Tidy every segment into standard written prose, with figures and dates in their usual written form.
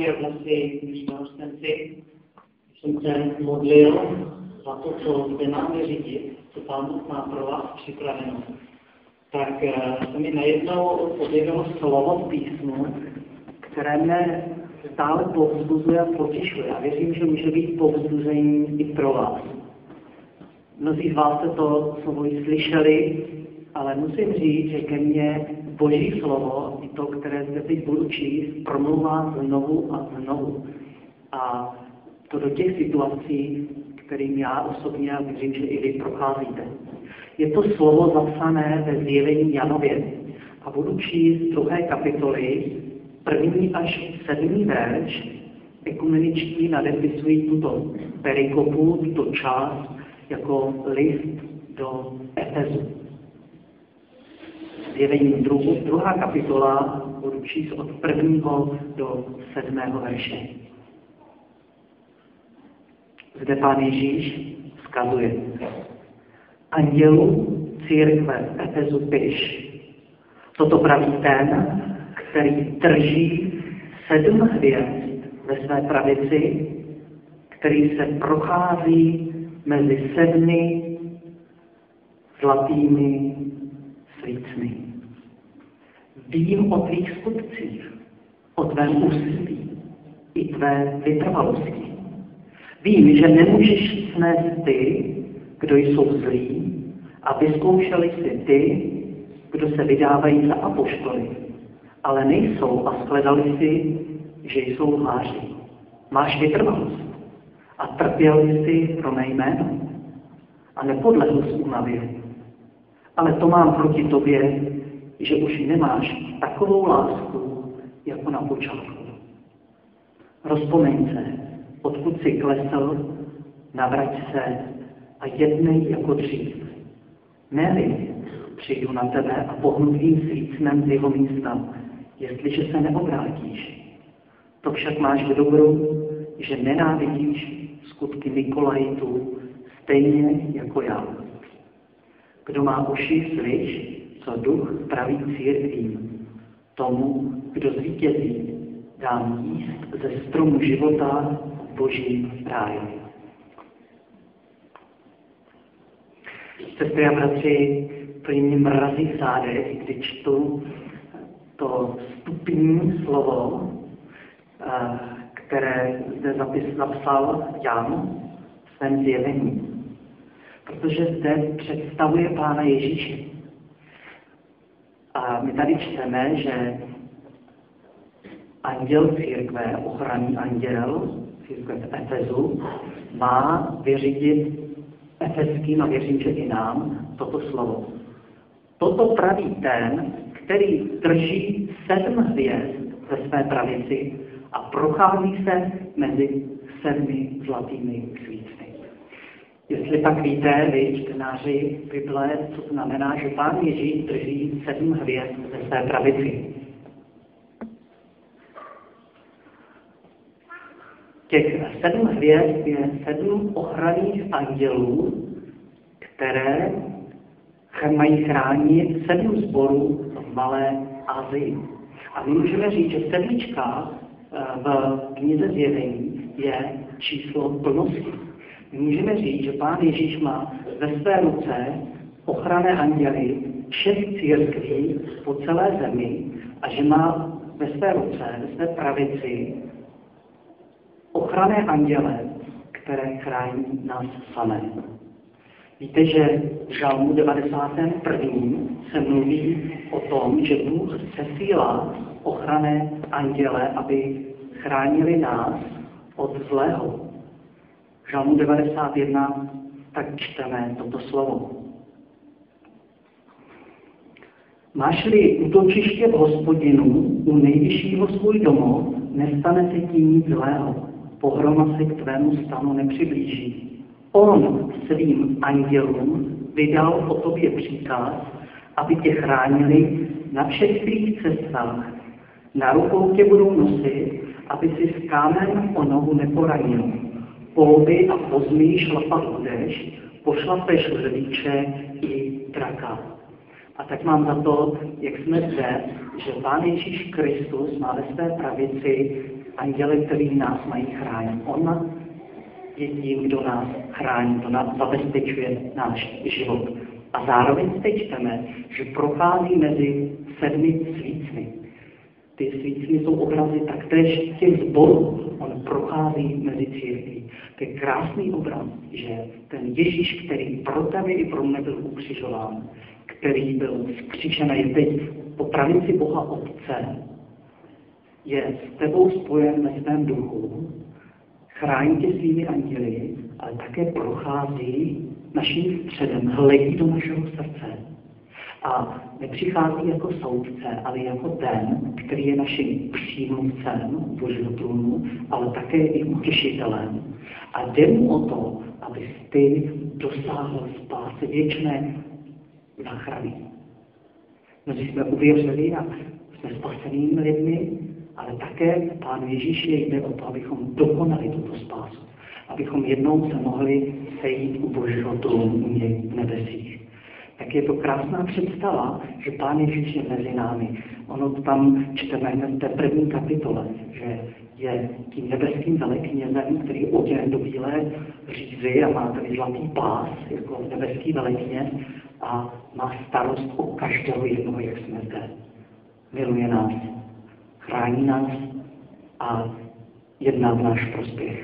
oblasti dnešního čtenství jsem se modlil za to, co zde máme řídit, co Pán Bůh má pro vás připraveno. Tak se mi najednou objevilo slovo v písmu, které mě stále povzbuzuje a potěšuje. Já věřím, že může být povzbuzením i pro vás. Mnozí z vás jste to slovo i slyšeli, ale musím říct, že ke mně Boží slovo, i to, které zde teď budu číst, promluvá znovu a znovu. A to do těch situací, kterým já osobně a věřím, že i vy procházíte. Je to slovo zapsané ve Zjevení Janově. A budu číst 2. kapitoly, 1. až 7. verš. Ekumeničtí nadepisují tuto perikopu, tuto část, jako list do Efezu. Zjevení 2. kapitola, budu číst od 1. do 7. verše. Zde Pán Ježíš vzkazuje: Andělu církve Efezu piš. Toto praví ten, který drží 7 hvězd ve své pravici, který se prochází mezi 7 zlatými svícny. Vím o tvých skutcích, o tvém úsilí i tvé vytrvalosti. Vím, že nemůžeš snést ty, kdo jsou zlí, a vyzkoušeli si ty, kdo se vydávají za apoštoly, ale nejsou a shledali si, že jsou lháři. Máš vytrvalost a trpěl jsi pro mé jméno a nepodlehl jsi únavě. Ale to mám proti tobě, že už nemáš takovou lásku, jako na počátku. Rozpomeň se, odkud jsi klesl, navrať se a jednej jako dřív. Ne-li přijdu na tebe a pohnu tvým svícnem z jeho místa, jestliže se neobrátíš. To však máš v dobru, že nenávidíš skutky Nikolajitů stejně jako já. Kdo má uši, slyš, co duch praví církvím. Tomu, kdo zvítězí, dám jíst ze stromu života v Božím ráji. Sestry a bratři, plně mě mrazí v zádech, když čtu to vstupní slovo, které zde napsal Jan v svém zjevení. Protože zde představuje Pána Ježíše. A my tady čteme, že anděl církve, ochranný anděl církve v Efezu, má vyřídit efeským, a věřím, že i nám, toto slovo. Toto praví ten, který drží 7 hvězd ve své pravici a prochází se mezi 7 zlatými svícny. Jestli pak víte, vy čtenáři Bible, co znamená, že Pán Ježíš drží 7 hvězd ve své pravici. Těch 7 hvězd je 7 ochranných andělů, které mají chránit 7 sborů v Malé Asii. A my můžeme říct, že 7 v knize Zjevení je číslo plnosti. My můžeme říct, že Pán Ježíš má ve své ruce ochranné anděly 6 církví po celé zemi a že má ve své ruce, ve své pravici ochranné anděle, které chrání nás samé. Víte, že v Žalmu 91. se mluví o tom, že Bůh sesílá ochranné anděle, aby chránili nás od zlého. V Žalmu 91 tak čteme toto slovo. Máš-li útočiště v Hospodinu, u nejvyššího svůj domov, nestane se tím nic zlého. Pohroma se k tvému stanu nepřiblíží. On svým andělům vydal o tobě příkaz, aby tě chránili na všech svých cestách. Na rukou tě budou nosit, aby si s kámen o nohu neporanil. Po lby a po zmiji šlapat budeš, pošlapeš lvíče i draka. A tak mám za to, jak jsme zde, že Pán Ježíš Kristus má ve své pravici anděle, který nás mají chránit. On je tím, kdo nás chrání, kdo nás zabezpečuje náš život. A zároveň teď čteme, že prochází mezi 7 svícny. Ty svícny jsou obrazy taktéž těch sborů. On prochází mezi církví. To je krásný obraz, že ten Ježíš, který pro tebe i pro mne byl ukřižován, který byl vzkříšen a je teď po pravici Boha Otce, je s tebou spojen ve svém duchu, chrání tě svými anděli, ale také prochází naším středem, hledí do našeho srdce. A nepřichází jako soudce, ale jako ten, který je naším přímluvcem Božího trůnu, ale také i utěšitelem. A jde mu o to, abys ty dosáhl spásy věčné záchrany. Mnozí jsme uvěřili a jsme spasenými lidmi, ale také Pánu Ježíši jde o to, abychom dokonali tuto spásu. Abychom jednou se mohli sejít u Božího trůnu v nebesích. Tak je to krásná představa, že Pán Ježíš je mezi námi. Ono tam čteme hned v té první kapitole, že je tím nebeským veleknězem, který je oděn do bílé řízy a má tady zlatý pás, jako nebeský velekněz, a má starost o každého jednoho, jak jsme zde. Miluje nás, chrání nás a jedná v náš prospěch.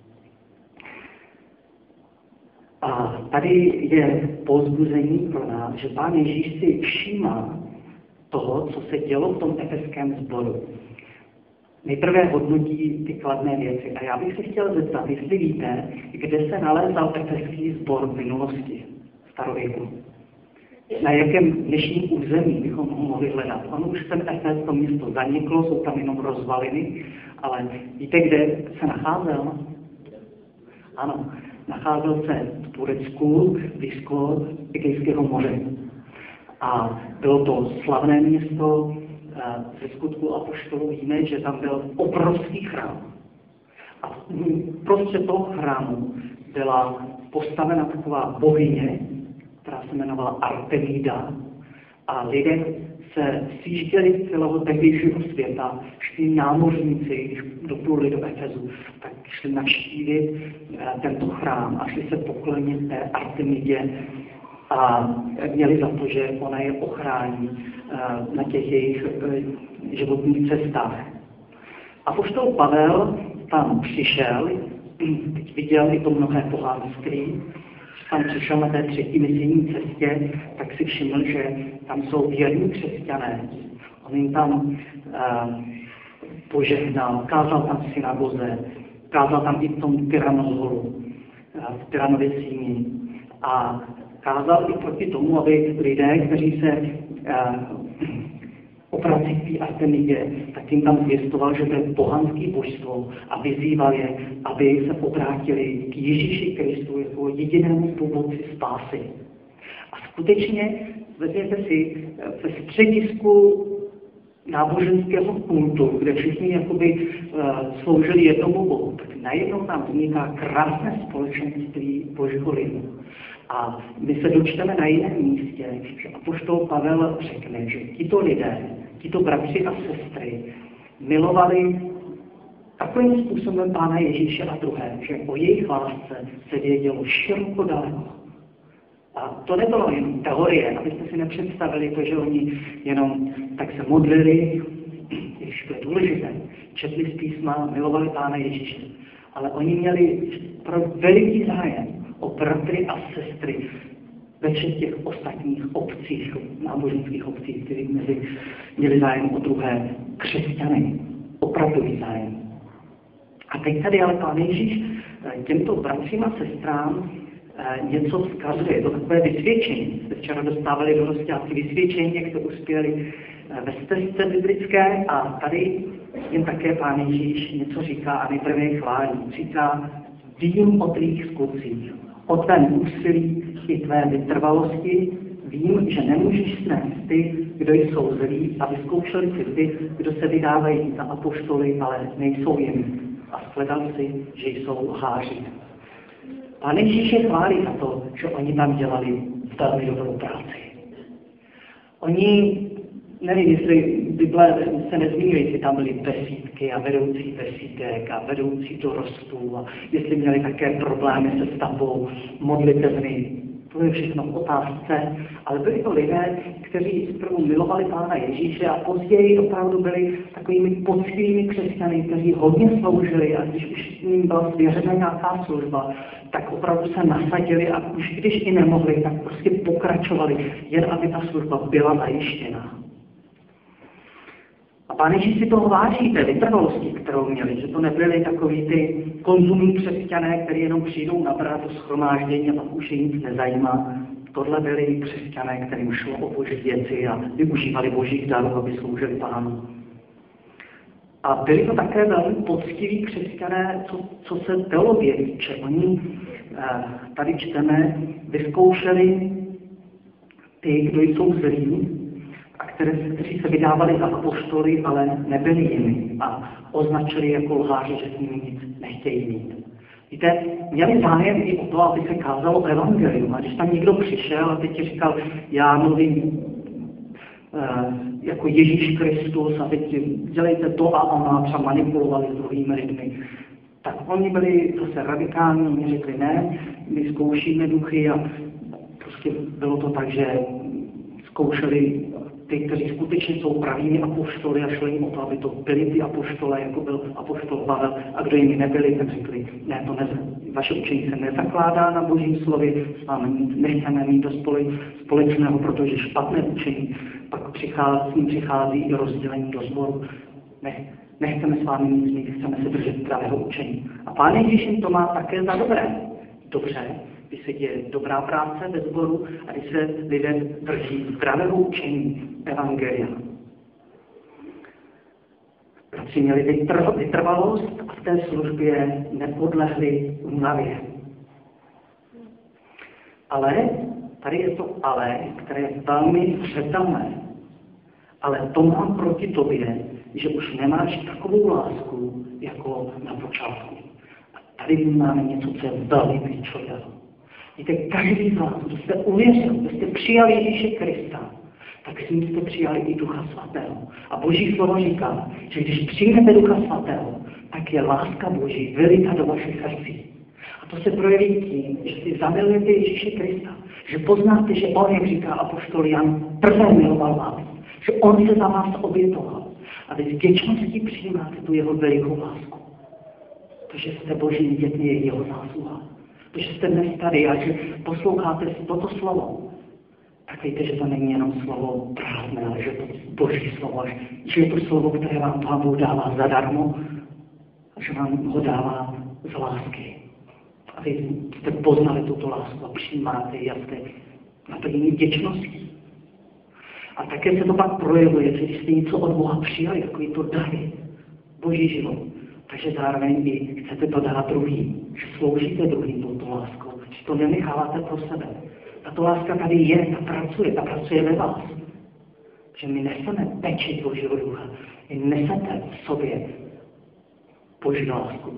A tady je povzbuzení pro nás, že Pán Ježíš si všímá toho, co se dělo v tom efeském sboru. Nejprve hodnotí ty kladné věci. A já bych se chtěl zeptat, jestli víte, kde se nalézal efeský sbor v minulosti, starověku. Na jakém dnešním území bychom ho mohli hledat. Ono už ten Efes, to město zaniklo, jsou tam jenom rozvaliny, ale víte, kde se nacházel? Ano, nacházel se v Turecku, blízko Egejského moře. A bylo to slavné město, ze Skutků apoštolů víme, že tam byl obrovský chrám. A prostřed toho chrámu byla postavena taková bohyně, která se jmenovala Artemida, a lidé se sjížděli z celého tehdejšího světa, šli námořníci, když dopluli do Efezu, tak šli navštívit tento chrám a šli se poklonit té Artemidě a měli za to, že ona je ochrání na těch jejich životních cestách. Apoštol Pavel tam přišel, teď viděl i to mnohé pohanství, tam přišel na té 3. misijní cestě, tak si všiml, že tam jsou věrní křesťané. On jim tam požehnal, kázal tam v synagoze, kázal tam i v tom Tyranozoru, v Tyranově síni. A kázal i proti tomu, aby lidé, kteří se obrací k té Artemidě, tak jim tam zvěstoval, že to je pohanský božstvo a vyzýval je, aby se obrátili k Ježíši Kristu jako jedinému původci spásy. A skutečně, vezměte si, ve středisku náboženského kultu, kde všichni jakoby sloužili jednomu Bohu, tak najednou tam vzniká krásné společenství Božího lidu. A my se dočteme na jiném místě, že apoštol Pavel řekne, že tito lidé, tito bratři a sestry milovali takovým způsobem Pána Ježíše a druhé, že o jejich lásce se vědělo široko daleko. A to nebylo jen teorie, abyste si nepředstavili to, že oni jenom tak se modlili, když to je důležité, četli z písma, milovali Pána Ježíše. Ale oni měli veliký zájem o bratry a sestry ve všech těch ostatních obcích, náboženských obcích, kteří měli zájem o druhé křesťany. Opravdový zájem. A teď tady ale Pán Ježíš těmto bratřím a sestrám něco vzkazuje. Je to takové vysvědčení. Jste včera dostávali do rozťáci vysvědčení, jak to uspěli ve stezce biblické, a tady jim také Pán Ježíš něco říká a nejprve je chválí. Říká, vím o tvých skutcích, o tvém úsilí i tvé vytrvalosti, vím, že nemůžeš snést ty, kdo jsou zlí, a vyzkoušeli si ty, kdo se vydávají za apoštoly, ale nejsou jimi. A shledal si, že jsou lháři. Pán Ježíš je chválí za to, že oni tam dělali velmi dobrou práci. Oni nevím, jestli Bible se nezmínili, jestli tam byly besídky a vedoucí besídek a vedoucí dorostů a jestli měli také problémy se stavbou modlitevny. To je všechno v otázce, ale byli to lidé, kteří zprvu milovali Pána Ježíše a později opravdu byli takovými poctivými křesťany, kteří hodně sloužili a když už jim byla svěřena nějaká služba, tak opravdu se nasadili a už když i nemohli, tak prostě pokračovali, jen aby ta služba byla zajištěna. A Pán Ježíš si toho váží, té vytrvalosti, kterou měli, že to nebyly takový ty konzumní křesťané, kteří jenom přijdou nabrat do shromáždění a pak už je nic nezajímá. Tohle byli křesťané, kterým šlo o boží věci a využívali božích darů, aby sloužili Pánu. A byli to také velmi poctiví křesťané, co se teologie týče. Oni, tady čteme, vyzkoušeli ty, kdo jsou zlí, a kteří se vydávali za apoštoly, ale nebyli jimi a označili jako lháři, že s nimi nic nechtějí mít. Víte, měli zájem i o to, aby se kázalo evangelium. A když tam někdo přišel a teď ti říkal, já mluvím jako Ježíš Kristus a teď dělejte to a ona třeba manipulovali s druhými lidmi, tak oni byli zase radikální, oni řekli ne, my zkoušíme duchy a prostě bylo to tak, že zkoušeli ty, kteří skutečně jsou pravými apoštoly a šli jim o to, aby to byli ty apoštole, jako byl apoštol Pavel, a kdo jimi nebyli, tak řekli, ne, vaše učení se nezakládá na božím slově, s vámi nic nechceme mít do společného, protože špatné učení pak s ním přichází i rozdělení do sboru. Nechceme s vámi nic mít, chceme se držet pravého učení. A Pán Ježíš jim to má také za dobré. Dobře, když se děje dobrá práce ve sboru a když se lidé drží zdravého učení evangelia. Bratři měli vytrvalost a v té službě nepodlehli únavě. Ale, tady je to ale, které je velmi zřetelné. Ale to mám proti tobě, že už nemáš takovou lásku, jako na počátku. A tady máme něco, co je velmi klíčové. Víte, každý z vás, kdo jste uvěřil, kdo jste přijali Ježíše Krista, tak s ním jste přijali i Ducha Svatého. A Boží slovo říká, že když přijmete Ducha Svatého, tak je láska Boží vylita do vašich srdcí. A to se projeví tím, že si zamilujete Ježíše Krista, že poznáte, že on, jak říká apoštol Jan, prvé miloval vás, že on se za vás obětoval. A vy s vděčností přijímáte tu jeho velikou lásku. Protože jste Boží dětmi, je jeho zásluha. Protože jste dnes tady a že posloucháte toto slovo, tak víte, že to není jenom slovo prázdné, ale že to je Boží slovo, že je to slovo, které vám Pán Bůh dává zadarmo a že vám ho dává z lásky. A vy jste poznali tuto lásku a přijímáte ji a jste naplněni vděčností. A také se to pak projevuje, že když jste něco od Boha přijali, takový to dary, Boží život, takže zároveň i chcete to dát druhým, že sloužíte druhým touto láskou, že to nenecháváte pro sebe. Tato láska tady je, ta pracuje ve vás. Že my neseme pečit Božího ducha, vy nesete v sobě Boží lásku.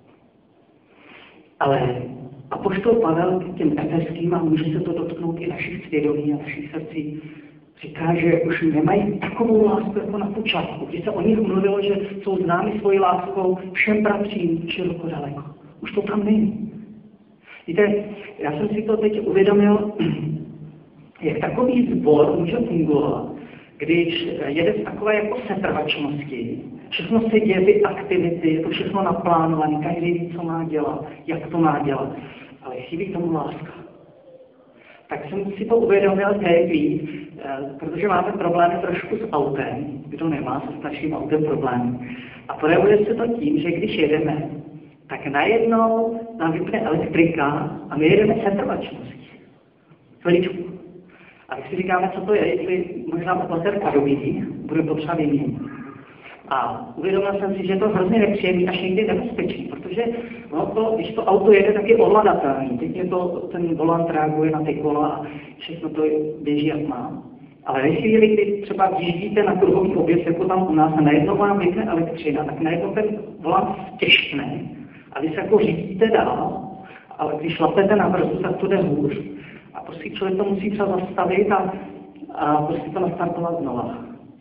Ale apoštol Pavel k těm efeským, a může se to dotknout i našich svědomí a našich srdcí, říká, že už nemají takovou lásku jako na počátku. Když se o nich mluvilo, že jsou známi svojí láskou všem bratřím široko daleko. Už to tam není. Víte, já jsem si to teď uvědomil, jak takový sbor může fungovat, když jede z takové jako setrvačnosti. Všechno se děje, ty aktivity, je to všechno naplánované, každý ví, co má dělat, jak to má dělat, ale chybí tomu láska. Tak jsem si to uvědomil víc, protože máme problémy trošku s autem, kdo nemá se starším autem problémy. A projevuje se to tím, že když jedeme, tak najednou nám vypne elektrika a my jedeme setrvačností. Chviličku. A když si říkáme, co to je, jestli možná baterka dobíjí, bude potřeba vyměnit. A uvědomil jsem si, že je to hrozně nepříjemný až někdy nebezpečný, protože když to auto jede, tak je ovladatelný. Teď ten volant reaguje na ty kola a všechno to běží, jak má. Ale ve chvíli, kdy třeba vyjíždíte na kruhový objezd, jako tam u nás, a najednou vám vypne elektřina, tak najednou ten volant stěžkne a vy se jako řídíte dál, ale když šlapete na brzdu, tak to jde hůř. A prostě člověk to musí třeba zastavit a prostě to nastartovat znova.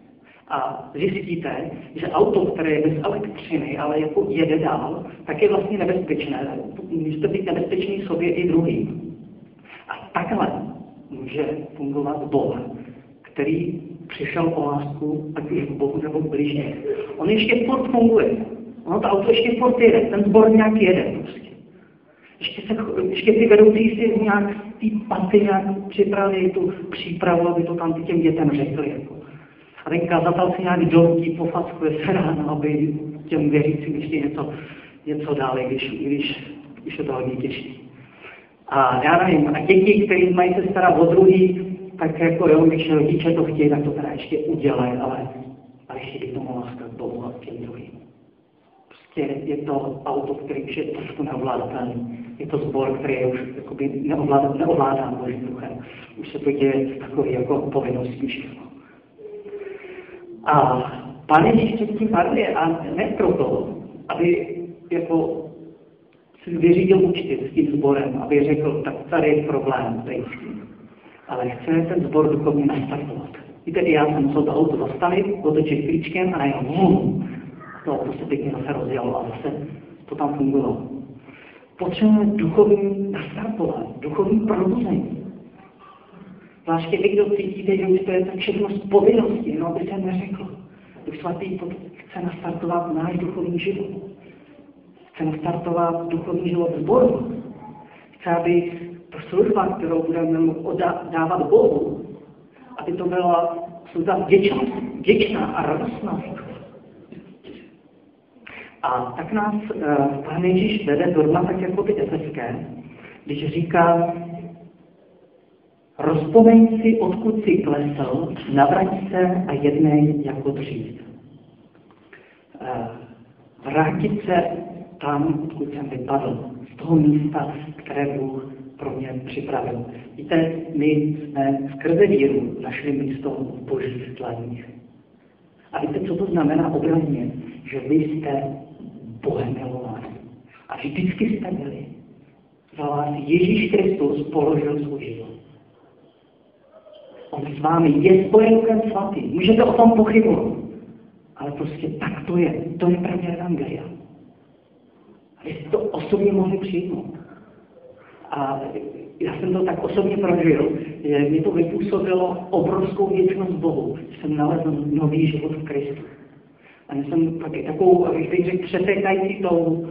A zjistíte, že auto, které je bez elektřiny, ale jako jede dál, tak je vlastně nebezpečné. Můžete být nebezpečný sobě i druhým. A takhle může fungovat Bůh, který přišel o lásku, ať už k Bohu nebo k bližním. On ještě furt funguje. Ono to auto ještě furt jede, ten sbor nějak jede prostě. Ještě ty vedoucí si nějak ty paty nějak připravili tu přípravu, aby to tam těm dětem řekli. Jako. A ten kazatel si nějak doltí, pofackuje se ráno, aby těm věřícím ještě něco dále, když je to hodně těžší. A já nevím, a děti, kteří mají se starat o druhý, tak jako jo, když rodiče to chtějí, tak to teda ještě udělají, ale ještě by to mohla láskat Bohu a těm druhým. Prostě je to auto, který už je trošku neovládatelný. Je to sbor, který je už jakoby neovládán Božím duchem. Už se to děje takový jako povinností všechno. A Pán Ježíš před tím varuje a ne proto, aby jako si vyřídil účty s tím sborem, aby řekl, tak tady je problém, ale chce ten sbor duchovně nastartovat. Víte, já jsem musel to auto zastavit, otočit klíčkem a najednou to se pěkně zase rozjelo a zase to tam fungovalo. Potřebujeme duchovní nastartovat, duchovní probuzení. Zvláště vy, kdo cítíte, že už to je tak všechno z povinnosti, no aby se neřekl. Duch Svatý chce nastartovat náš duchovní život. Chce nastartovat duchovní život sboru. Chce, aby ta služba, kterou budeme dávat Bohu, aby to byla služba vděčná a radostná. A tak nás Pán Ježíš vede zrovna tak jako ty efeské, když říká, rozpomeň si, odkud jsi klesl, navrať se a jednej jako dřív. Vrátit se tam, odkud jsem vypadl, z toho místa, které Bůh pro mě připravil. Víte, my jsme skrze víru našli místo v Božích dlaních. A víte, co to znamená obrazně? Že vy jste Bohem milováni. A vždycky jste byli. Za vás Ježíš Kristus položil svůj život. On s vámi je spojen Duchem Svatým. Můžete o tom pochybovat. Ale prostě tak to je. To je pravda evangelia. A vy jste to osobně mohli přijmout. A já jsem to tak osobně prožil, že mi to vypůsobilo obrovskou věčnost Bohu. Jsem nalezl nový život v Kristu. A já jsem taky takovou, abych teď řekl, přetékající tou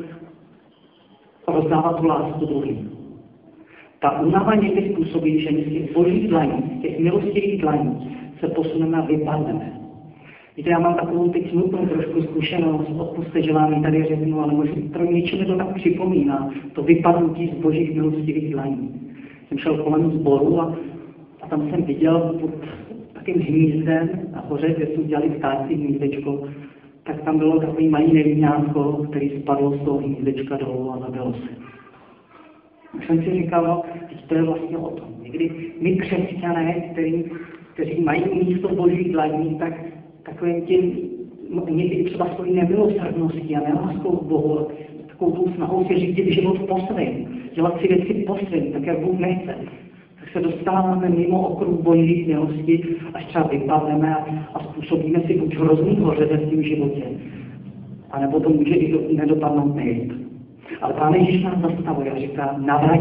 rozdávat tu lásku druhým. Ta únava někdy způsobí, že my z těch božích dlaní, z těch milostivých dlaní se posuneme a vypadneme. Víte, já mám takovou teď smutnou trošku zkušenost, odpuste, že vám ji tady řeknu, ale možná pro něčem mi to tak připomíná, to vypadnutí z božích milostivých dlaní. Jsem šel kolem sboru a tam jsem viděl pod takým hnízdem nahoře, kde jsme dělali ptáci hnízdečko, tak tam bylo takový malý nevinňátko, který spadl z toho hnízdečka dolů a zabilo se. Už jsem si říkal, no, teď to je vlastně o tom. Někdy my křesťané, kteří mají místo v božích dlaní, tak takovým tím, někdy třeba svojí nemilosrdností a neláskou k Bohu, takovou tou snahou si řídit život po svém, dělat si věci po svém, tak jak Bůh nechce. Tak se dostáváme mimo okruh božích milostí, až třeba vypadneme a způsobíme si buď hrozný hoře ve svém životě, anebo to může i nedopadnout nejít. Ale Pán Ježíš nás zastavuje a říká,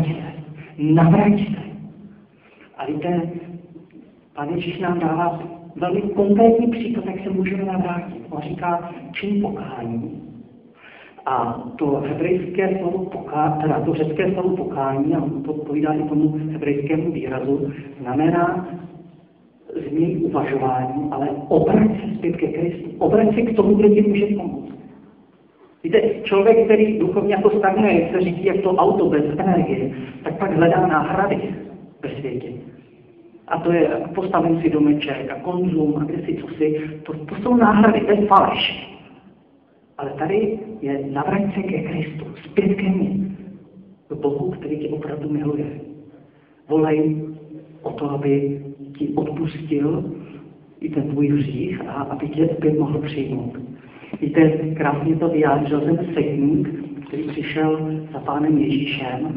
navrať se. A víte, Pán Ježíš nám dává velmi konkrétní příklad, jak se můžeme navrátit. On říká, čin pokání. A to hebrejské slovo pokání, to řecké slovo pokání, a to odpovídá i tomu hebrejskému výrazu, znamená změnit uvažování, ale obrať se zpět ke Kristu. Obrať se k tomu, kdo ti může pomoct. Víte, člověk, který duchovně jako stagnuje, jak se řídí jak to auto bez energie, tak pak hledá náhrady ve světě. A to je postavím si domeček a konzum a kde si co si. To jsou náhrady, to je faleš. Ale tady je navrať se ke Kristu, zpět ke mně. K Bohu, který tě opravdu miluje. Volej o to, aby ti odpustil i ten tvůj hřích a aby tě opět mohl přijmout. Víte, krásně to vyjádřil ten setník, který přišel za Pánem Ježíšem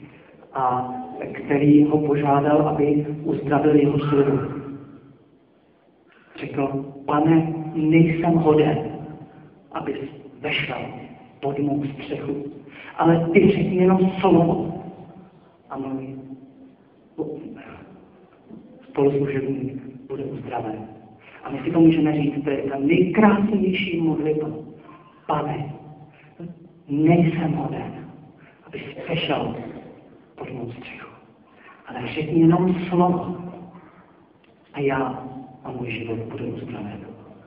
a který ho požádal, aby uzdravil jeho sluhu. Řekl, Pane, nejsem hoden, abys vešel pod mou střechu, ale ty řekni jenom slovo a můj spoluslažebník bude uzdraven. A my si to můžeme říct, to je ta nejkrásnější modlitba. Pane, nejsem hoden, abys vešel pod mou střechu, ale řekni jenom slovo a já a můj život bude uzdraven.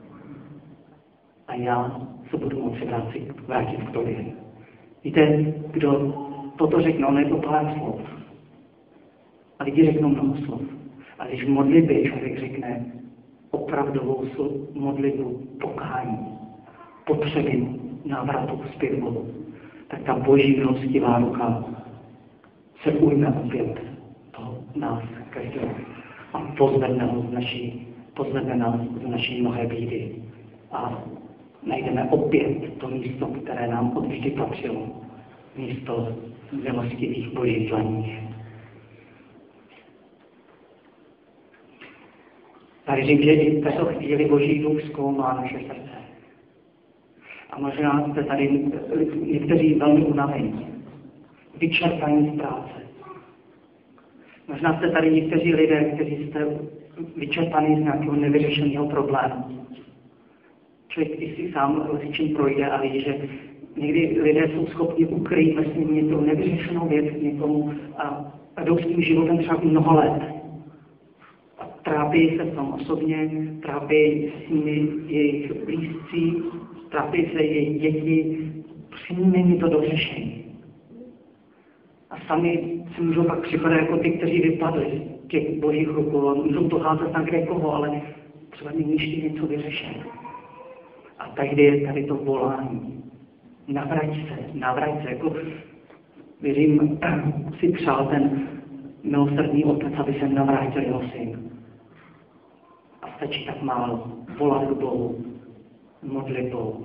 A já se budu moci vrátit k tobě. Víte, kdo toto řekne, ono je to pár slov. A lidi řeknou mnoho slov. A když v modlitbě člověk řekne opravdovou modlitbu pokání, potřeby návratu zpět Bohu, tak ta boží milostivá ruka se ujme opět toho nás každého a pozvedne nás z naší mnohé bídy a najdeme opět to místo, které nám odvždy patřilo, místo milostivých božích dlaní. Já věřím, že i v této chvíli boží duch zkoumá naše srdce. A možná jste tady někteří velmi unavení, vyčerpaní z práce. Možná jste tady někteří lidé, kteří jste vyčerpaní z nějakého nevyřešeného problému. Člověk i si sám s čím projde a ví, že někdy lidé jsou schopni ukrýt vlastně nějakou nevyřešenou věc někomu a jdou s tím životem třeba mnoho let. A trápí se v tom osobně, trápí s nimi jejich blízcí, trápí se jejich děti, prostě není to dořešení. A sami si můžou pak připadat jako ty, kteří vypadli z těch božích rukou a můžou to házet na kdekoho, ale třeba není ještě něco vyřešené. A tady je tady to volání. Navrať se, jako věřím, si přál ten milosrdný otec, aby se navrátil jeho syn. A stačí tak málo volat k Bohu, modlitbou,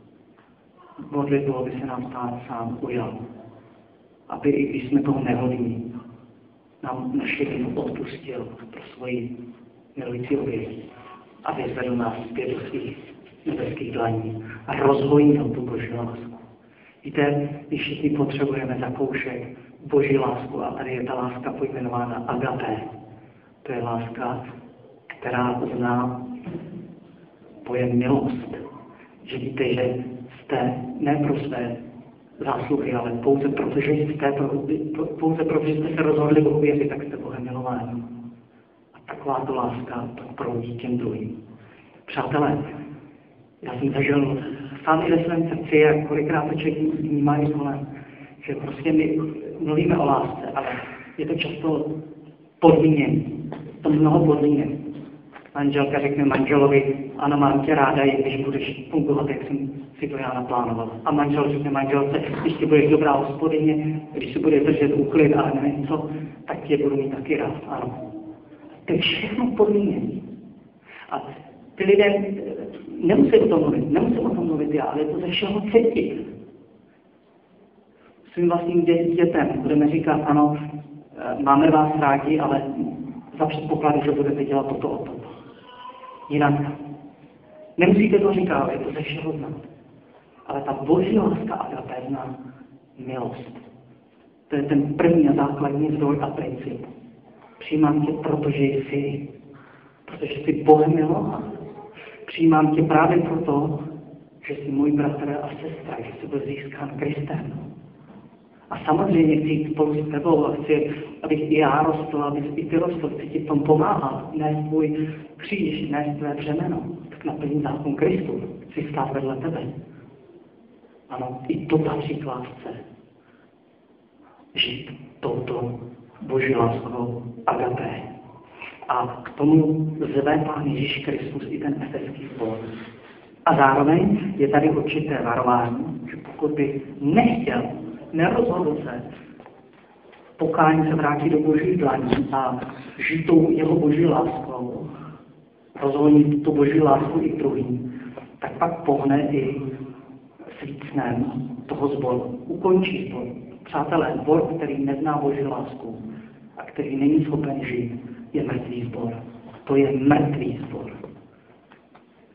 aby se nám Pán sám ujal. Aby i když jsme toho nehodní, nám naše vinu odpustil pro svoji milující oběť a vyzvedl nás zpět do svých nebeských dlaní a rozhojnil tu boží lásku. Víte, když všichni potřebujeme zakoušet boží lásku a tady je ta láska pojmenována agape. To je láska, která zná pojem milost. Že víte, že jste ne pro své zásluhy, ale pouze proto, že jste se rozhodli Bohu věřit, tak jste Bohem milováni. A takováto láska proudí těm druhým. Přátelé, já jsem zažil sám i ve svém srdci, jak kolikrát to člověk vnímá i kolem, že prostě my mluvíme o lásce, ale je to často podmínění. To mnoho podmínění. Manželka řekne manželovi, ano, mám tě ráda, i když budeš fungovat, jak jsem si to já naplánoval. A manžel řekne manželce, když ty budeš dobrá hospodyně, když si budeš držet úklid a nevím co, tak tě budu mít taky rád, ano. To je všechno podmínění. A ty lidé nemusí o tom mluvit já, ale je to ze všeho cítit. Svým vlastním dětem budeme říkat, ano, máme vás rádi, ale za předpokladu, že budete dělat toto o toto. Jinak nemusíte to říkat, ale je to ze všeho znát. Ale ta boží láska agape zná milost. To je ten první a základní zdroj a princip. Přijímám tě, protože jsi Bohem milován. Přijímám tě právě proto, že jsi můj bratr a sestra, že jsi byl získán Kristem. A samozřejmě chci jít spolu s tebou a chci, abych i já rostl, abych i ty rostl, chci ti v tom pomáhat, nést tvůj kříž, nést tvé břemeno, tak naplním zákon Kristu, chci stát vedle tebe. Ano, i to patří k lásce. Žít touto boží láskou agape. A k tomu zve Pán Ježíš Kristus i ten efeský sbor. A zároveň je tady určité varování, že pokud by nechtěl, nerozhodl se pokání se vrátit do boží dlaní a žít tou jeho boží láskou, rozhodnit tu boží lásku i druhým, tak pak pohne i svícnem toho sboru. Ukončí sbor. Přátelé, sbor, který nezná boží lásku a který není schopen žít, je mrtvý sbor. To je mrtvý sbor.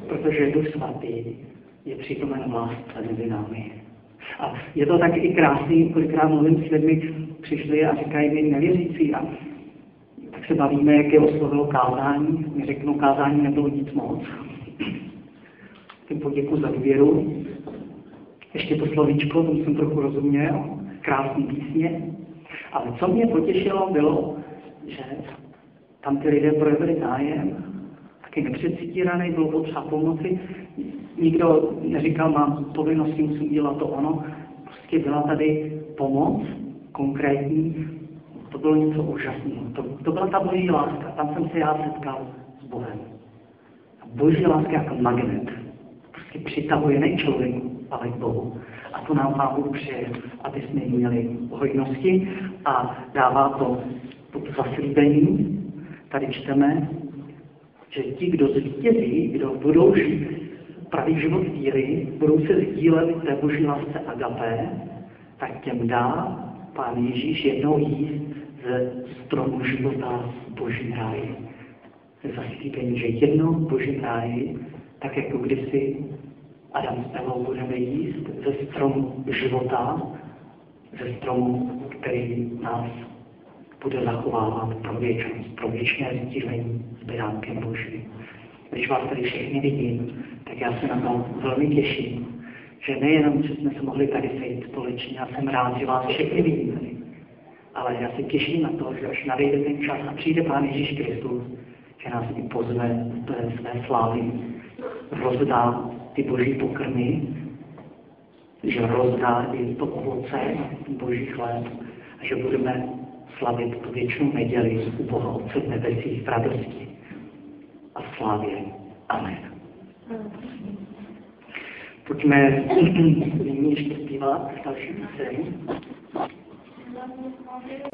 protože Duch Svatý je přítomen v lásce mezi námi. A je to tak i krásný, kolikrát mluvím s lidmi, přišli a říkají mi nevěřící a tak se bavíme, jak je oslovilo kázání. Mi řeknou, kázání nebylo nic moc. Tím poděkuji za důvěru. Ještě to slovíčko, tomu jsem trochu rozuměl, krásný písně. Ale co mě potěšilo, bylo, že tam ty lidé projevili zájem, taky nepředstíraný, bylo potřeba pomoci. Nikdo neříkal, mám povinnosti, musím dělat to ono. Prostě byla tady pomoc konkrétní. To bylo něco úžasného. To byla ta boží láska. Tam jsem se já setkal s Bohem. A boží láska jako magnet. Prostě přitahuje ne člověku, ale k Bohu. A to nám Pán Bůh přeje, aby jsme měli hojnosti a dává to zaslíbení. Tady čteme, že ti, kdo zvítězí, kdo budou žít pravý život víry, budou se sdílet té boží lásce agapé, tak těm dá Pán Ježíš jednou jíst ze stromu života v božím ráji. Zaslíbení, že jednou v božím ráji, tak jako kdysi Adam s Evou budeme jíst ze stromu života, ze stromu, který nás bude zachovávat pro věčnost, pro věčné sdílení s beránkem Božím. Když vás tady všechny vidím, tak já se na to velmi těším, že nejenom, že jsme se mohli tady sejít společně, já jsem rád, že vás všechny vidím tady, ale já se těším na to, že až nadejde ten čas a přijde Pán Ježíš Kristus, že nás i pozve do své slávy, rozdá ty boží pokrmy, že rozdá i to ovoce, boží chléb, a že budeme slavit tu věčnou neděli u Boha Otce v nebesích v radosti a v slávě. Amen. Pojďme nyní ještě zpívat další píseň.